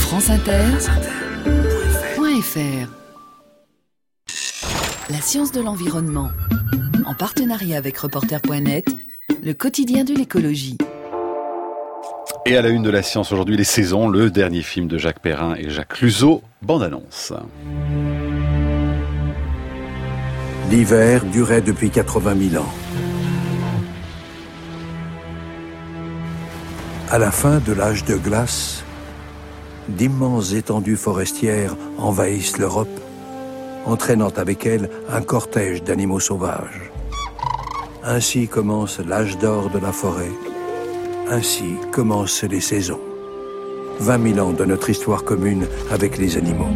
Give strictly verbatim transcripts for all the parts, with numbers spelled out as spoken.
France Inter, point F R. La science de l'environnement. En partenariat avec reporter point net, le quotidien de l'écologie. Et à la une de la science aujourd'hui, Les Saisons, le dernier film de Jacques Perrin et Jacques Cluzot, bande-annonce. L'hiver durait depuis quatre-vingt mille ans. À la fin de l'âge de glace, d'immenses étendues forestières envahissent l'Europe, entraînant avec elles un cortège d'animaux sauvages. Ainsi commence l'âge d'or de la forêt. Ainsi commencent les saisons. vingt mille ans de notre histoire commune avec les animaux.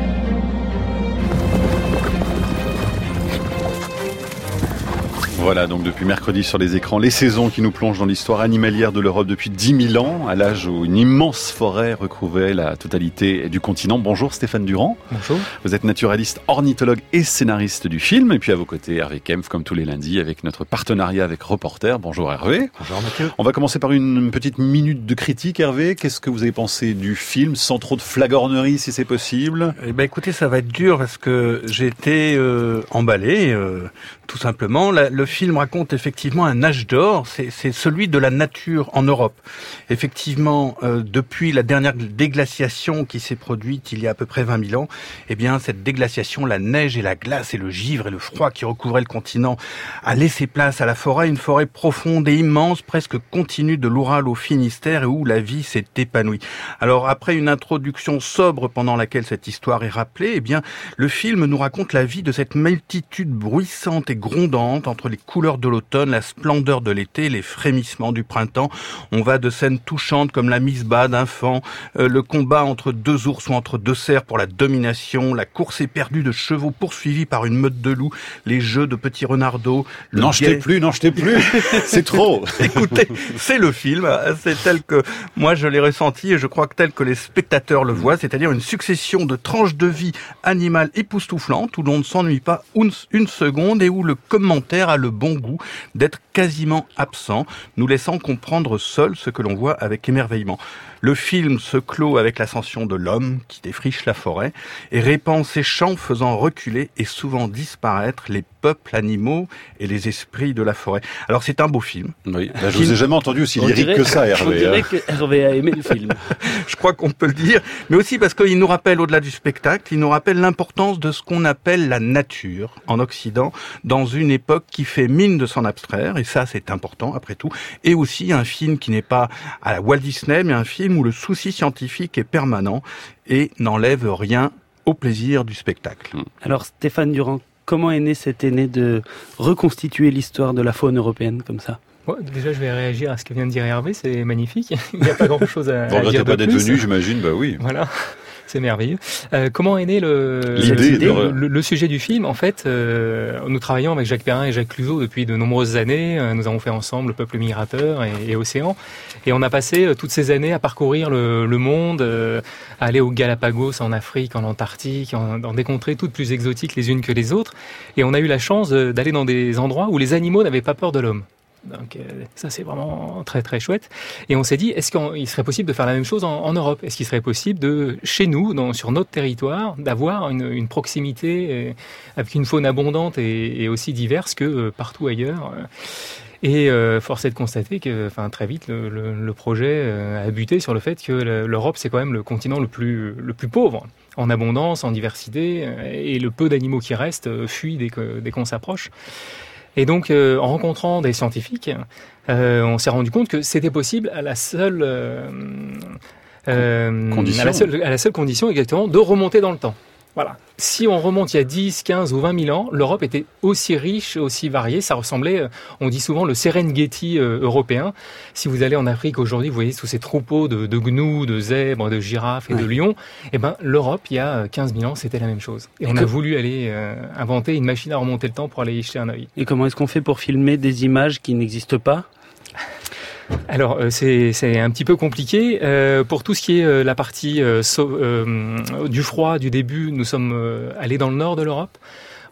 Voilà, donc depuis mercredi sur les écrans, Les Saisons qui nous plongent dans l'histoire animalière de l'Europe depuis dix mille ans, à l'âge où une immense forêt recouvrait la totalité du continent. Bonjour Stéphane Durand. Bonjour. Vous êtes naturaliste, ornithologue et scénariste du film. Et puis à vos côtés, Hervé Kempf, comme tous les lundis, avec notre partenariat avec Reporter. Bonjour Hervé. Bonjour Mathieu. On va commencer par une petite minute de critique, Hervé. Qu'est-ce que vous avez pensé du film, sans trop de flagornerie si c'est possible? Eh ben, écoutez, ça va être dur parce que j'ai été euh, emballé, euh, tout simplement. La, le film raconte effectivement un âge d'or, c'est, c'est celui de la nature en Europe. Effectivement, euh, depuis la dernière déglaciation qui s'est produite il y a à peu près vingt mille ans, eh bien cette déglaciation, la neige et la glace et le givre et le froid qui recouvraient le continent a laissé place à la forêt, une forêt profonde et immense, presque continue de l'Oural au Finistère et où la vie s'est épanouie. Alors après une introduction sobre pendant laquelle cette histoire est rappelée, eh bien le film nous raconte la vie de cette multitude bruissante et grondante entre les couleurs de l'automne, la splendeur de l'été, les frémissements du printemps. On va de scènes touchantes comme la mise bas d'un faon, euh, le combat entre deux ours ou entre deux cerfs pour la domination, la course éperdue de chevaux poursuivis par une meute de loups, les jeux de petits renardeaux. N'en jetez plus, n'en jetez plus, c'est trop. Écoutez, c'est le film, c'est tel que moi je l'ai ressenti et je crois que tel que les spectateurs le voient, c'est-à-dire une succession de tranches de vie animale époustouflantes où l'on ne s'ennuie pas une, une seconde et où le commentaire a le bon goût d'être quasiment absent, nous laissant comprendre seul ce que l'on voit avec émerveillement. Le film se clôt avec l'ascension de l'homme qui défriche la forêt et répand ses chants faisant reculer et souvent disparaître les peuples animaux et les esprits de la forêt. Alors c'est un beau film. Oui, là, je vous ai jamais entendu aussi lyrique dirait, que ça, Hervé. On dirait que Hervé a aimé le film. Je crois qu'on peut le dire, mais aussi parce qu'il nous rappelle, au-delà du spectacle, il nous rappelle l'importance de ce qu'on appelle la nature en Occident, dans une époque qui fait mine de s'en abstraire, et ça c'est important après tout, et aussi un film qui n'est pas à la Walt Disney, mais un film où le souci scientifique est permanent et n'enlève rien au plaisir du spectacle. Alors Stéphane Durand, comment est né cette idée de reconstituer l'histoire de la faune européenne comme ça? Ouais, déjà, je vais réagir à ce que vient de dire Hervé, c'est magnifique. Il n'y a pas grand-chose à, Vous à dire de pas d'être plus. venu, j'imagine, bah oui. Voilà. C'est merveilleux. Euh, comment est né le, L'idée de... le, le, le sujet du film? En fait, euh, nous travaillons avec Jacques Perrin et Jacques Cluzot depuis de nombreuses années. Euh, nous avons fait ensemble Le Peuple migrateur et, et Océan. Et on a passé euh, toutes ces années à parcourir le, le monde, euh, à aller aux Galapagos, en Afrique, en Antarctique, en, dans des contrées toutes plus exotiques les unes que les autres. Et on a eu la chance d'aller dans des endroits où les animaux n'avaient pas peur de l'homme. Donc euh, ça c'est vraiment très très chouette. Et on s'est dit, est-ce qu'il serait possible de faire la même chose en, en Europe? Est-ce qu'il serait possible de, chez nous, dans, sur notre territoire, d'avoir une, une proximité euh, avec une faune abondante et, et aussi diverse que euh, partout ailleurs? Et euh, force est de constater que, enfin, très vite, le, le, le projet euh, a buté sur le fait que l'Europe c'est quand même le continent le plus le plus pauvre en abondance, en diversité, euh, et le peu d'animaux qui restent euh, fuient dès que dès qu'on s'approche. Et donc, euh, en rencontrant des scientifiques, euh, on s'est rendu compte que c'était possible à la seule, euh, euh, à la seule, à la seule condition exactement de remonter dans le temps. Voilà. Si on remonte il y a dix, quinze ou vingt mille ans, l'Europe était aussi riche, aussi variée. Ça ressemblait, on dit souvent, le Serengeti euh, européen. Si vous allez en Afrique aujourd'hui, vous voyez tous ces troupeaux de, de gnous, de zèbres, de girafes et oui. de lions. Eh ben, l'Europe, il y a quinze mille ans, c'était la même chose. Et, et on que... a voulu aller euh, inventer une machine à remonter le temps pour aller y jeter un œil. Et comment est-ce qu'on fait pour filmer des images qui n'existent pas ? Alors euh, c'est c'est un petit peu compliqué euh, pour tout ce qui est euh, la partie euh, so, euh, du froid du début. Nous sommes euh, allés dans le nord de l'Europe.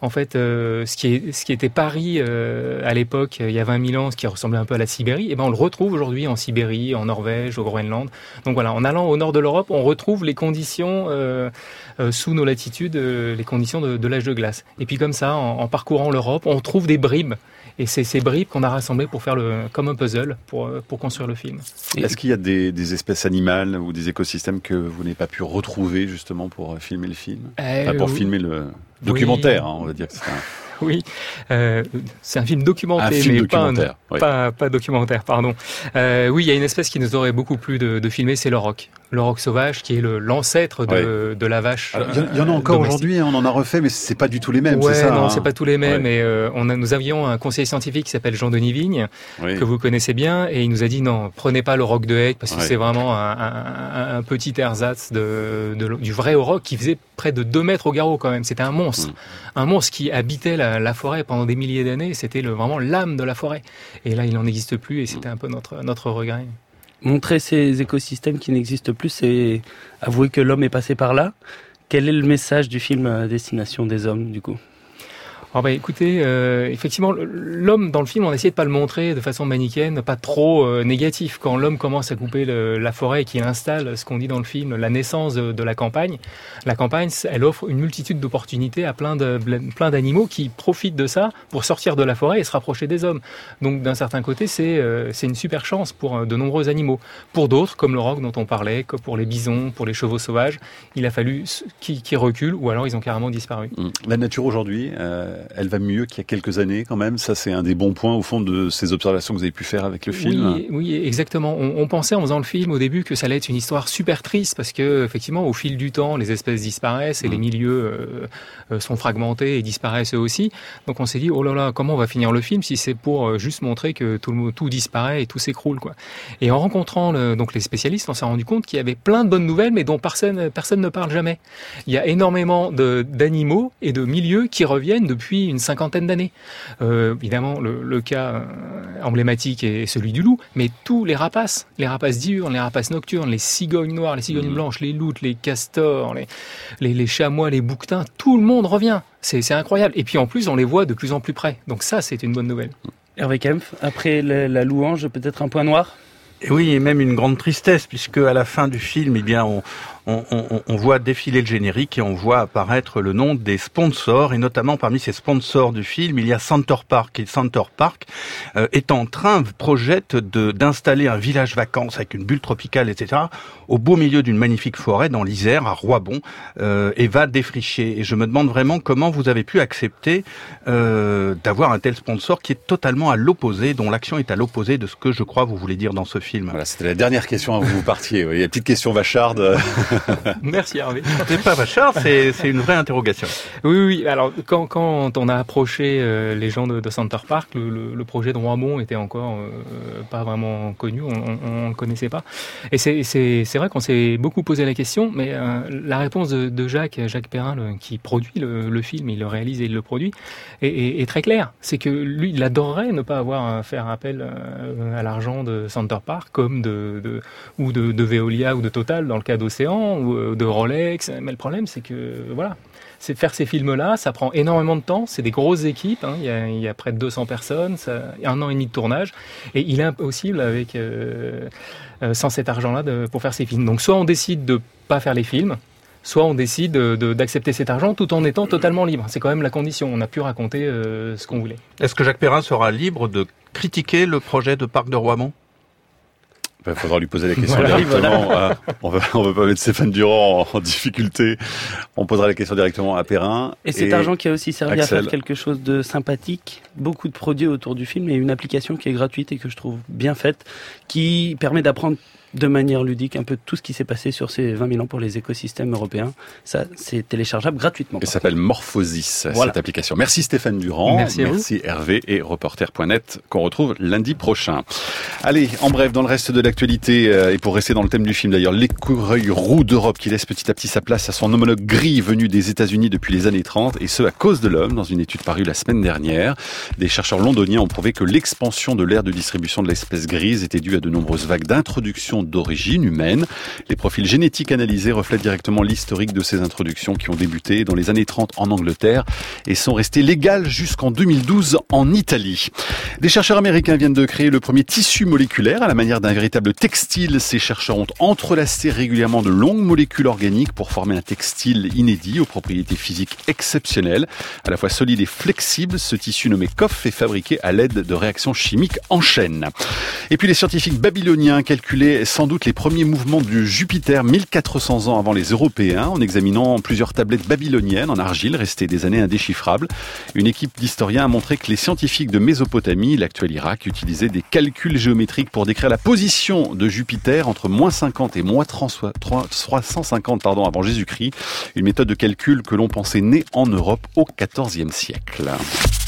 En fait, euh, ce qui est, ce qui était Paris euh, à l'époque, il y a vingt mille ans, ce qui ressemblait un peu à la Sibérie, et ben on le retrouve aujourd'hui en Sibérie, en Norvège, au Groenland. Donc voilà, en allant au nord de l'Europe, on retrouve les conditions euh, euh, sous nos latitudes, euh, les conditions de, de l'âge de glace. Et puis comme ça, en, en parcourant l'Europe, on trouve des bribes. Et c'est ces bribes qu'on a rassemblées pour faire le, comme un puzzle, pour, pour construire le film. Est-ce qu'il y a des, des espèces animales ou des écosystèmes que vous n'avez pas pu retrouver justement pour filmer le film, euh, enfin, pour oui. filmer le documentaire, oui. hein, on va dire que c'est un... Oui, euh, c'est un film documenté, un film mais documentaire, pas, un, oui. pas, pas documentaire, pardon. Euh, oui, il y a une espèce qui nous aurait beaucoup plu de, de filmer, c'est l'auroch. L'auroch sauvage, qui est le, l'ancêtre de, oui. de la vache. Il y, y en a encore aujourd'hui, hein, on en a refait, mais c'est pas du tout les mêmes, ouais, c'est ça? Non, hein. c'est pas tous les mêmes. Ouais. Et euh, on a, nous avions un conseiller scientifique qui s'appelle Jean-Denis Vigne, oui. que vous connaissez bien, et il nous a dit non, prenez pas l'auroch de Hague parce que ouais. c'est vraiment un, un, un petit ersatz de, de, du vrai auroch qui faisait près de deux mètres au garrot quand même. C'était un monstre, mmh. un monstre qui habitait la, la forêt pendant des milliers d'années. C'était le, vraiment l'âme de la forêt. Et là, il n'en existe plus, et c'était un peu notre notre regret. Montrer ces écosystèmes qui n'existent plus, c'est avouer que l'homme est passé par là. Quel est le message du film à destination des hommes, du coup ? Alors bah écoutez, euh, effectivement, l'homme dans le film, on a essayé de pas le montrer de façon manichéenne, pas trop euh, négatif. Quand l'homme commence à couper le, la forêt et qu'il installe ce qu'on dit dans le film, la naissance de, de la campagne, la campagne, elle offre une multitude d'opportunités à plein de plein d'animaux qui profitent de ça pour sortir de la forêt et se rapprocher des hommes. Donc d'un certain côté, c'est euh, c'est une super chance pour de nombreux animaux. Pour d'autres, comme l'auroch dont on parlait, comme pour les bisons, pour les chevaux sauvages, il a fallu qu'ils qu'ils reculent ou alors ils ont carrément disparu. La nature aujourd'hui. Euh... Elle va mieux qu'il y a quelques années quand même. Ça, c'est un des bons points au fond de ces observations que vous avez pu faire avec le film. Oui, oui, exactement. On, on pensait en faisant le film au début que ça allait être une histoire super triste parce que effectivement, au fil du temps, les espèces disparaissent et mmh. les milieux euh, sont fragmentés et disparaissent eux aussi. Donc on s'est dit oh là là, comment on va finir le film si c'est pour juste montrer que tout, le, tout disparaît et tout s'écroule quoi. Et en rencontrant le, donc les spécialistes, on s'est rendu compte qu'il y avait plein de bonnes nouvelles, mais dont personne personne ne parle jamais. Il y a énormément de, d'animaux et de milieux qui reviennent depuis une cinquantaine d'années. Euh, évidemment, le, le cas euh, emblématique est celui du loup, mais tous les rapaces, les rapaces diurnes, les rapaces nocturnes, les cigognes noires, les cigognes mmh. blanches, les loutres, les castors, les, les, les chamois, les bouquetins, tout le monde revient. C'est, c'est incroyable. Et puis en plus, on les voit de plus en plus près. Donc ça, c'est une bonne nouvelle. Hervé Kempf, après la, la louange, peut-être un point noir ? Et oui, et même une grande tristesse, puisque à la fin du film, eh bien, on, on, on, on voit défiler le générique et on voit apparaître le nom des sponsors, et notamment parmi ces sponsors du film, il y a Center Park. Et Center Park euh, est en train, projette de, d'installer un village vacances avec une bulle tropicale, et cetera, au beau milieu d'une magnifique forêt dans l'Isère, à Roibon, euh, et va défricher. Et je me demande vraiment comment vous avez pu accepter euh, d'avoir un tel sponsor qui est totalement à l'opposé, dont l'action est à l'opposé de ce que je crois vous voulez dire dans ce film. Voilà, c'était la dernière question avant que vous partiez. Oui, la petite question vacharde. Merci Hervé. C'est pas vachard, c'est, c'est une vraie interrogation. Oui, oui. Alors quand, quand on a approché euh, les gens de, de Center Park, le, le, le projet de Roibon était encore euh, pas vraiment connu, on ne le connaissait pas. Et c'est, c'est, c'est vrai qu'on s'est beaucoup posé la question, mais euh, la réponse de, de Jacques, Jacques Perrin, le, qui produit le, le film, il le réalise et il le produit, est, est, est très clair. C'est que lui, il adorerait ne pas avoir à faire appel euh, à l'argent de Center Park, comme de, de ou de, de Veolia ou de Total dans le cas d'Océan ou de Rolex. Mais le problème, c'est que voilà, c'est faire ces films-là, ça prend énormément de temps. C'est des grosses équipes. Hein. Il y a, il y a près de deux cents personnes, ça, un an et demi de tournage, et il est impossible avec euh, euh, sans cet argent-là de, pour faire ces films. Donc soit on décide de pas faire les films, soit on décide de, de, d'accepter cet argent tout en étant totalement libre. C'est quand même la condition. On a pu raconter euh, ce qu'on voulait. Est-ce que Jacques Perrin sera libre de critiquer le projet de parc de Roibon ? Il ben, faudra lui poser la question voilà, directement. Voilà. On va, on va pas mettre Stéphane Durand en, en difficulté. On posera la question directement à Perrin. Et cet et argent qui a aussi servi Axel. à faire quelque chose de sympathique, beaucoup de produits autour du film et une application qui est gratuite et que je trouve bien faite, qui permet d'apprendre de manière ludique un peu tout ce qui s'est passé sur ces vingt mille ans pour les écosystèmes européens. Ça, c'est téléchargeable gratuitement. Elle s'appelle Morphosis, voilà. Cette application. Merci Stéphane Durand. Merci, Merci Hervé et reporter point net qu'on retrouve lundi prochain. Allez, en bref, dans le reste de l'actualité, euh, et pour rester dans le thème du film d'ailleurs, l'écureuil roux d'Europe qui laisse petit à petit sa place à son homologue gris venu des États-Unis depuis les années trente, et ce à cause de l'homme, dans une étude parue la semaine dernière. Des chercheurs londoniens ont prouvé que l'expansion de l'aire de distribution de l'espèce grise était due à de nombreuses vagues d'introduction d'origine humaine. Les profils génétiques analysés reflètent directement l'historique de ces introductions qui ont débuté dans les années trente en Angleterre et sont restées légales jusqu'en deux mille douze en Italie. Des chercheurs américains viennent de créer le premier tissu moléculaire à la manière d'un véritable textile. Ces chercheurs ont entrelacé régulièrement de longues molécules organiques pour former un textile inédit aux propriétés physiques exceptionnelles. À la fois solide et flexible, ce tissu nommé C O F est fabriqué à l'aide de réactions chimiques en chaîne. Et puis les scientifiques babyloniens calculaient sans doute les premiers mouvements de Jupiter mille quatre cents ans avant les Européens en examinant plusieurs tablettes babyloniennes en argile restées des années indéchiffrables. Une équipe d'historiens a montré que les scientifiques de Mésopotamie, l'actuel Irak, utilisaient des calculs géométriques pour décrire la position de Jupiter entre moins cinquante et moins trois cent cinquante pardon, avant Jésus-Christ. Une méthode de calcul que l'on pensait née en Europe au quatorzième siècle.